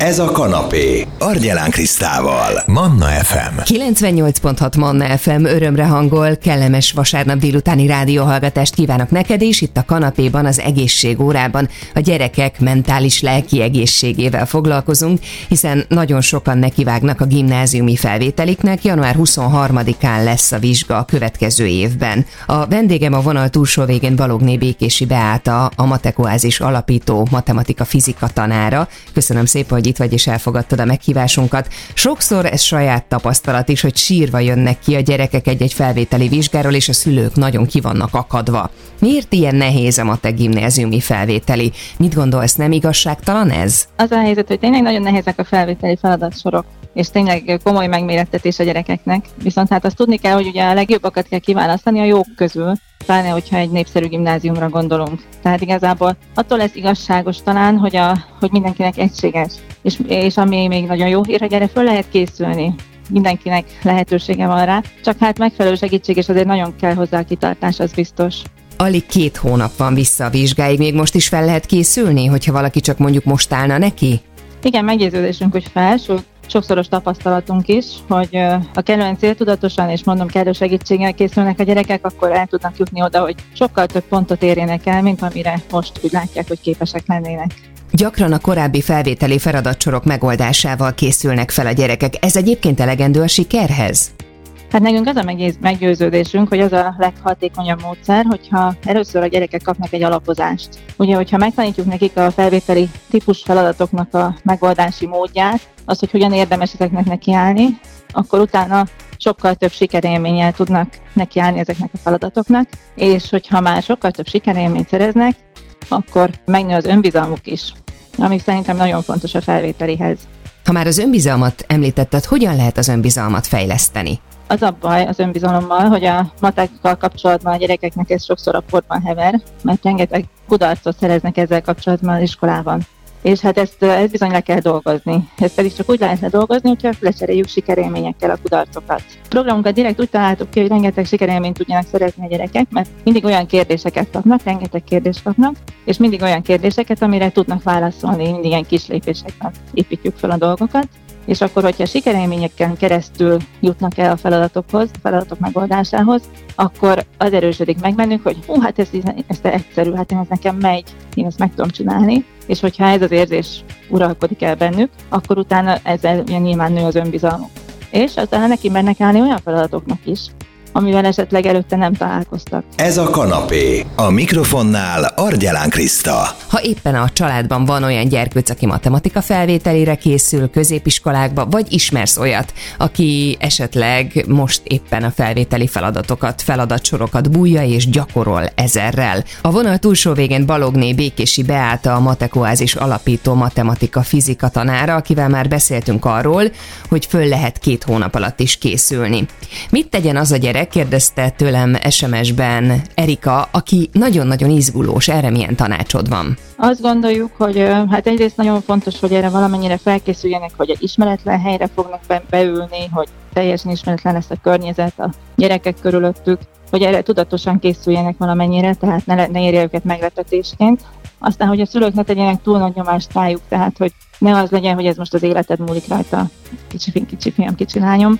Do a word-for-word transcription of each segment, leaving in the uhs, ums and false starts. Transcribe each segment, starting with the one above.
Ez a kanapé Argyelán Krisztával, Manna ef em. kilencvennyolc pont hat Manna ef em örömre hangol, kellemes vasárnap délutáni rádióhallgatást kívánok neked is. Itt a kanapéban, az egészségórában a gyerekek mentális-lelki egészségével foglalkozunk, hiszen nagyon sokan nekivágnak a gimnáziumi felvételiknek. január huszonharmadikán lesz a vizsga a következő évben. A vendégem a vonal túlsó végén Balogné Békési Beáta, a Matekoázis alapító matematika-fizika tanára. Köszönöm szépen, hogy itt vagy és elfogadtad a meghívásunkat. Sokszor ez saját tapasztalat is, hogy sírva jönnek ki a gyerekek egy-egy felvételi vizsgáról, és a szülők nagyon ki vannak akadva. Miért ilyen nehéz a matek gimnáziumi felvételi? Mit gondolsz, nem igazságtalan ez? Az a helyzet, hogy tényleg nagyon nehézek a felvételi feladatsorok, és tényleg komoly megmérettetés a gyerekeknek. Viszont hát azt tudni kell, hogy ugye a legjobbakat kell kiválasztani a jók közül, pláne hogyha egy népszerű gimnáziumra gondolunk. Tehát igazából attól lesz igazságos talán, hogy, a, hogy mindenkinek egységes. És, és ami még nagyon jó hír, hogy erre föl lehet készülni. Mindenkinek lehetősége van rá, csak hát megfelelő segítség, és azért nagyon kell hozzá a kitartás, az biztos. Alig két hónap van vissza a vizsgáig, még most is fel lehet készülni, hogyha valaki csak mondjuk most állna neki? Igen, meggyőződésünk, hogy fel, sokszoros tapasztalatunk is, hogy ha kellően céltudatosan és mondom kellő segítséggel készülnek a gyerekek, akkor el tudnak jutni oda, hogy sokkal több pontot érjenek el, mint amire most úgy látják, hogy képesek lennének. Gyakran a korábbi felvételi feladatsorok megoldásával készülnek fel a gyerekek. Ez egyébként elegendő a sikerhez? Hát nekünk az a meggyőződésünk, hogy az a leghatékonyabb módszer, hogyha először a gyerekek kapnak egy alapozást. Ugye, hogyha megtanítjuk nekik a felvételi típus feladatoknak a megoldási módját, az, hogy hogyan érdemes ezeknek nekiállni, akkor utána sokkal több sikerélménnyel tudnak nekiállni ezeknek a feladatoknak, és hogyha már sokkal több sikerélményt szereznek, akkor megnő az önbizalmuk is, ami szerintem nagyon fontos a felvételihez. Ha már az önbizalmat említetted, hogyan lehet az önbizalmat fejleszteni? Az a baj az önbizalommal, hogy a matekkal kapcsolatban a gyerekeknek ez sokszor a porban hever, mert rengeteg kudarcot szereznek ezzel kapcsolatban az iskolában. És hát ezt, ezt bizony le kell dolgozni. Ezt pedig csak úgy lehet ledolgozni, hogyha lecseréljük sikerélményekkel a kudarcokat. A programunkat direkt úgy találtuk ki, hogy rengeteg sikerélményt tudjanak szerezni a gyerekek, mert mindig olyan kérdéseket kapnak, rengeteg kérdést kapnak, és mindig olyan kérdéseket, amire tudnak válaszolni, mindig ilyen kis lépésekben építjük fel a dolgokat. És akkor, hogyha sikerélményeken keresztül jutnak el a feladatokhoz, a feladatok megoldásához, akkor az erősödik meg bennük, hogy hú, hát ez, ez egyszerű, hát én ez nekem megy, én ezt meg tudom csinálni, és hogyha ez az érzés uralkodik el bennük, akkor utána ezzel nyilván nő az önbizalmuk. És aztán neki mernek állni olyan feladatoknak is, amivel esetleg előtte nem találkoztak. Ez a kanapé. A mikrofonnál Argyelán Kriszta. Ha éppen a családban van olyan gyerkőc, aki matematika felvételére készül középiskolákba, vagy ismersz olyat, aki esetleg most éppen a felvételi feladatokat, feladatsorokat bújja és gyakorol ezerrel. A vonal túlsó végén Balogné Békési Beáta, a Matekoázis alapító matematika-fizika tanára, akivel már beszéltünk arról, hogy föl lehet két hónap alatt is készülni. Mit tegyen az a gyerek, kérdezte tőlem es em es-ben Erika, aki nagyon-nagyon izgulós. Erre milyen tanácsod van? Azt gondoljuk, hogy hát egyrészt nagyon fontos, hogy erre valamennyire felkészüljenek, hogy egy ismeretlen helyre fognak be- beülni, hogy teljesen ismeretlen lesz a környezet, a gyerekek körülöttük, hogy erre tudatosan készüljenek valamennyire, tehát ne, ne érje őket meglepetésként. Aztán, hogy a szülők ne tegyenek túl nagy nyomást rájuk, tehát hogy ne az legyen, hogy ez most az életed múlik rajta, kicsi fiam, kicsi fiam, kicsi lányom.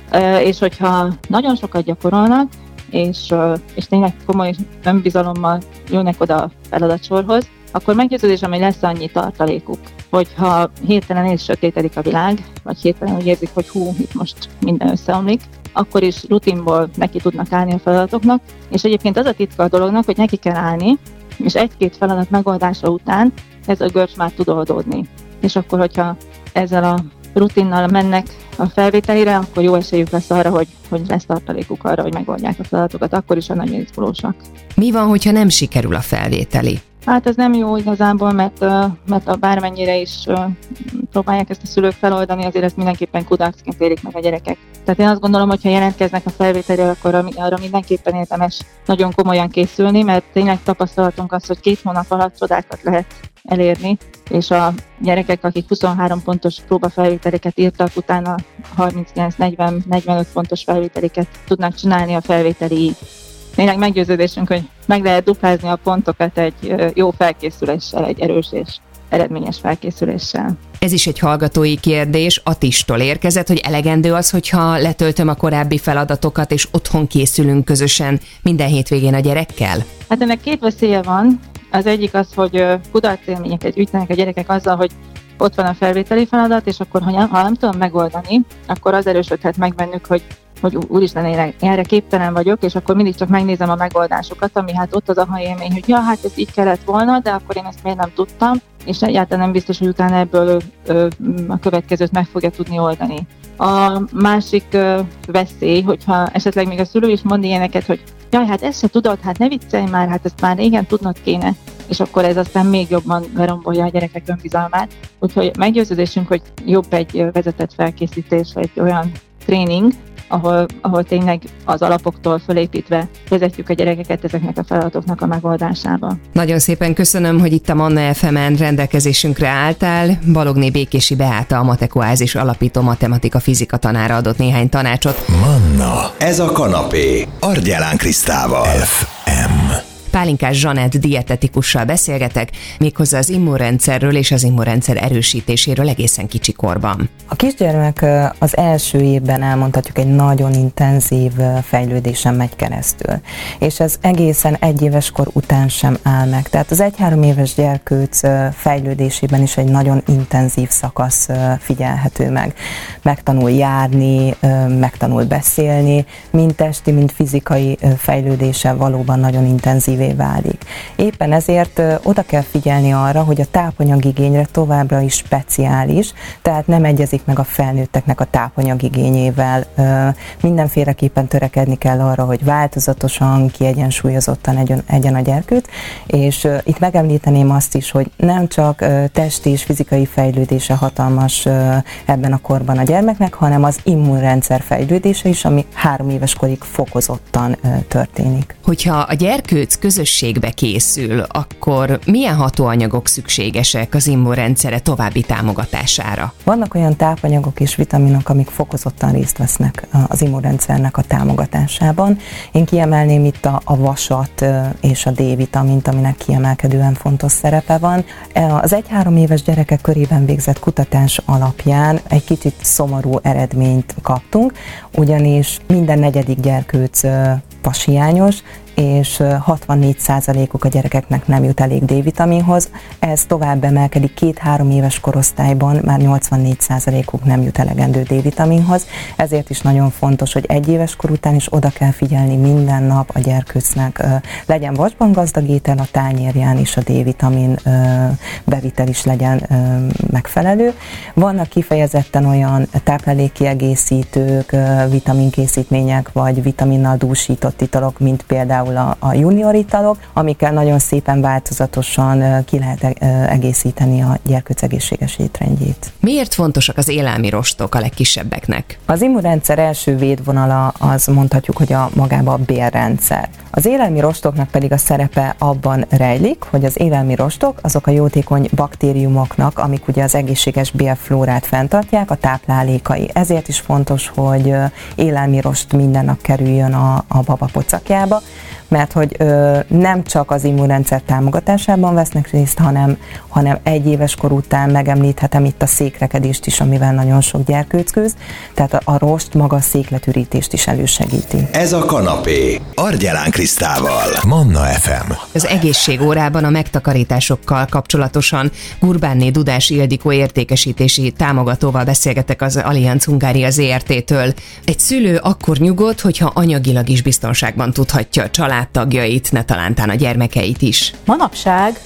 És hogyha nagyon sokat gyakorolnak, és, és tényleg komoly önbizalommal jönnek oda a feladatsorhoz, akkor meggyőződésem, hogy lesz annyi tartalékuk, hogyha hirtelen és sötétedik a világ, vagy hirtelen úgy érzik, hogy hú, itt most minden összeomlik, akkor is rutinból neki tudnak állni a feladatoknak, és egyébként az a titka a dolognak, hogy neki kell állni, és egy-két feladat megoldása után ez a görcs már tud oldódni. És akkor, hogyha ezzel a rutinnal mennek a felvételire, akkor jó esélyük lesz arra, hogy, hogy lesz tartalékuk arra, hogy megoldják a feladatokat, akkor is a nagyon izgulósak. Mi van, hogyha nem sikerül a felvételi? Hát ez nem jó igazából, mert, mert a bármennyire is próbálják ezt a szülők feloldani, azért ezt mindenképpen kudarcként élik meg a gyerekek. Tehát én azt gondolom, hogy ha jelentkeznek a felvételre, akkor arra mindenképpen érdemes nagyon komolyan készülni, mert tényleg tapasztalatunk az, hogy két hónap alatt csodákat lehet elérni, és a gyerekek, akik huszonhárom pontos próbafelvételeket írtak, utána harminckilenc negyven negyvenöt pontos felvételiket tudnak csinálni a felvételiig. Tényleg meggyőződésünk, hogy meg lehet duplázni a pontokat egy jó felkészüléssel, egy erős és eredményes felkészüléssel. Ez is egy hallgatói kérdés, Attistól érkezett, hogy elegendő az, hogyha letöltöm a korábbi feladatokat, és otthon készülünk közösen minden hétvégén a gyerekkel? Hát ennek két veszélye van. Az egyik az, hogy kudarcélményeket gyűjtenek a gyerekek azzal, hogy ott van a felvételi feladat, és akkor, ha nem tudom megoldani, akkor az erősödhet meg bennük, hogy, hogy úristen, én erre képtelen vagyok, és akkor mindig csak megnézem a megoldásokat, ami hát ott az aha élmény, hogy ja, hát ez így kellett volna, de akkor én ezt miért nem tudtam, és egyáltalán nem biztos, hogy utána ebből ö, a következőt meg fogja tudni oldani. A másik ö, veszély, hogyha esetleg még a szülő is mond ilyeneket, hogy jaj, hát ezt se tudod, hát ne viccelj már, hát ezt már igen tudnod kéne, és akkor ez aztán még jobban lerombolja a gyerekek önbizalmát. Úgyhogy meggyőződésünk, hogy jobb egy vezetett felkészítés, egy olyan tréning, ahol, ahol tényleg az alapoktól fölépítve vezetjük a gyerekeket ezeknek a feladatoknak a megoldásába. Nagyon szépen köszönöm, hogy itt a Manna ef emen rendelkezésünkre álltál. Balogné Békési Beáta, a Mateko Oázis alapító matematika-fizika tanára adott néhány tanácsot. Manna, ez a kanapé, Argyelán Krisztával. ef em. Pálinkás Zsanett dietetikussal beszélgetek, méghozzá az immunrendszerről és az immunrendszer erősítéséről egészen kicsi korban. A kisgyermek az első évben elmondhatjuk egy nagyon intenzív fejlődésen megy keresztül, és ez egészen egy éves kor után sem áll meg. Tehát az egy-három éves gyerkőc fejlődésében is egy nagyon intenzív szakasz figyelhető meg. Megtanul járni, megtanul beszélni, mind testi, mind fizikai fejlődése valóban nagyon intenzív válik. Éppen ezért ö, oda kell figyelni arra, hogy a tápanyagigényre továbbra is speciális, tehát nem egyezik meg a felnőtteknek a tápanyagigényével. Ö, mindenféleképpen törekedni kell arra, hogy változatosan, kiegyensúlyozottan egyen, egyen a gyerkőc, és ö, itt megemlíteném azt is, hogy nem csak ö, testi és fizikai fejlődése hatalmas ö, ebben a korban a gyermeknek, hanem az immunrendszer fejlődése is, ami három éves korig fokozottan ö, történik. Hogyha a gyerkőc közösségbe készül, akkor milyen hatóanyagok szükségesek az immunrendszere további támogatására? Vannak olyan tápanyagok és vitaminok, amik fokozottan részt vesznek az immunrendszernek a támogatásában. Én kiemelném itt a, a vasat és a D-vitamint, aminek kiemelkedően fontos szerepe van. Az egy-három éves gyerekek körében végzett kutatás alapján egy kicsit szomorú eredményt kaptunk, ugyanis minden negyedik gyerkőc vashiányos, és hatvannégy százalékuk a gyerekeknek nem jut elég D-vitaminhoz. Ez tovább emelkedik, két-három éves korosztályban már nyolcvannégy százalékuk nem jut elegendő D-vitaminhoz. Ezért is nagyon fontos, hogy egy éves kor után is oda kell figyelni minden nap a gyerkőcnek. Legyen vasban gazdag étel a tányérján, és a D-vitamin bevitel is legyen megfelelő. Vannak kifejezetten olyan táplálékkiegészítők, vitaminkészítmények, vagy vitaminnal dúsított italok, mint például A, a junior italok, amikkel nagyon szépen változatosan ki lehet egészíteni a gyerkőc egészséges étrendjét. Miért fontosak az élelmi rostok a legkisebbeknek? Az immunrendszer első védvonala az mondhatjuk, hogy a magába a bélrendszer. Az élelmi rostoknak pedig a szerepe abban rejlik, hogy az élelmi rostok azok a jótékony baktériumoknak, amik ugye az egészséges bélflórát fenntartják, a táplálékai. Ezért is fontos, hogy élelmi rost minden nap kerüljön a, a baba pocakjába, mert hogy ö, nem csak az immunrendszer támogatásában vesznek részt, hanem, hanem egy éves kor után megemlíthetem itt a székrekedést is, amivel nagyon sok gyerkőc küzd, tehát a, a rost maga a székletürítést is elősegíti. Ez a kanapé, Argyelán Krisztával. Manna ef em. Az egészségórában a megtakarításokkal kapcsolatosan Gurbánné Dudás Ildikó értékesítési támogatóval beszélgetek az Allianz Hungária zé er té-től. Egy szülő akkor nyugodt, hogyha anyagilag is biztonságban tudhatja a családtagjait, ne talántán a gyermekeit is. Manapság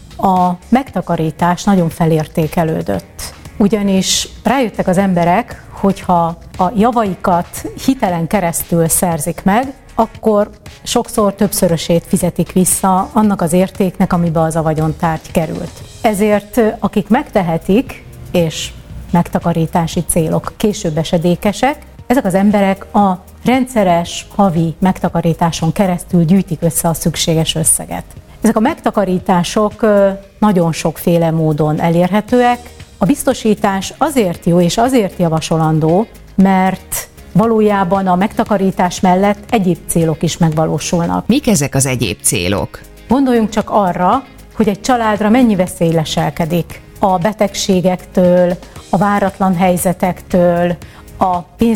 a megtakarítás nagyon felértékelődött. Ugyanis rájöttek az emberek, hogyha a javaikat hitelen keresztül szerzik meg, akkor sokszor többszörösét fizetik vissza annak az értéknek, amiben az a vagyontárgy került. Ezért akik megtehetik, és megtakarítási célok később esedékesek, ezek az emberek a rendszeres havi megtakarításon keresztül gyűjtik össze a szükséges összeget. Ezek a megtakarítások nagyon sokféle módon elérhetőek. A biztosítás azért jó és azért javasolandó, mert valójában a megtakarítás mellett egyéb célok is megvalósulnak. Mik ezek az egyéb célok? Gondoljunk csak arra, hogy egy családra mennyi veszély leselkedik a betegségektől, a váratlan helyzetektől, a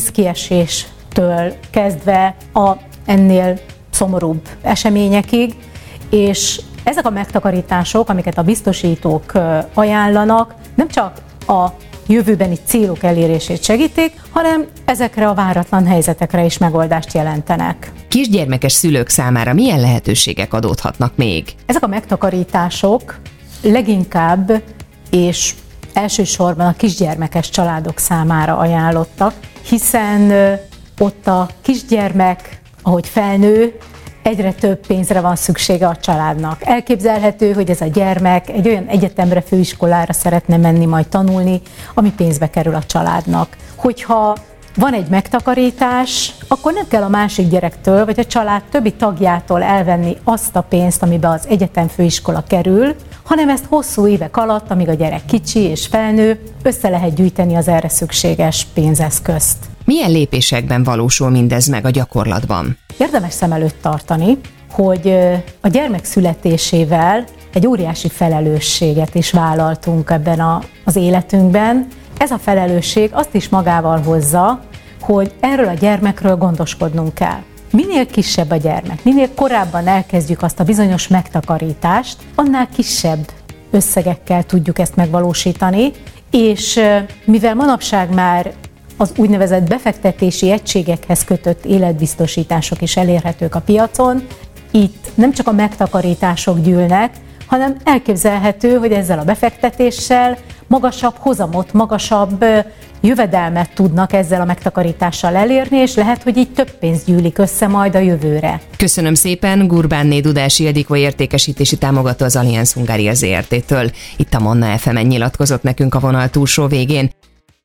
pénzkieséstől kezdve a ennél szomorúbb eseményekig, és ezek a megtakarítások, amiket a biztosítók ajánlanak, nem csak a jövőbeni célok elérését segítik, hanem ezekre a váratlan helyzetekre is megoldást jelentenek. Kisgyermekes szülők számára milyen lehetőségek adódhatnak még? Ezek a megtakarítások leginkább és elsősorban a kisgyermekes családok számára ajánlottak, hiszen ott a kisgyermek, ahogy felnő, egyre több pénzre van szüksége a családnak. Elképzelhető, hogy ez a gyermek egy olyan egyetemre, főiskolára szeretne menni, majd tanulni, ami pénzbe kerül a családnak. Hogyha van egy megtakarítás, akkor nem kell a másik gyerektől, vagy a család többi tagjától elvenni azt a pénzt, amiben az egyetem, főiskola kerül, hanem ezt hosszú évek alatt, amíg a gyerek kicsi és felnő, össze lehet gyűjteni az erre szükséges pénzeszközt. Milyen lépésekben valósul mindez meg a gyakorlatban? Érdemes szem előtt tartani, hogy a gyermek születésével egy óriási felelősséget is vállaltunk ebben a, az életünkben. Ez a felelősség azt is magával hozza, hogy erről a gyermekről gondoskodnunk kell. Minél kisebb a gyermek, minél korábban elkezdjük azt a bizonyos megtakarítást, annál kisebb összegekkel tudjuk ezt megvalósítani, és mivel manapság már az úgynevezett befektetési egységekhez kötött életbiztosítások is elérhetők a piacon, itt nem csak a megtakarítások gyűlnek, hanem elképzelhető, hogy ezzel a befektetéssel magasabb hozamot, magasabb jövedelmet tudnak ezzel a megtakarítással elérni, és lehet, hogy így több pénz gyűlik össze majd a jövőre. Köszönöm szépen, Gurbánné Dudás Ildikó értékesítési támogató az Allianz Hungária Zé Er Té-től. Itt a Manna ef emen nyilatkozott nekünk a vonal túlsó végén.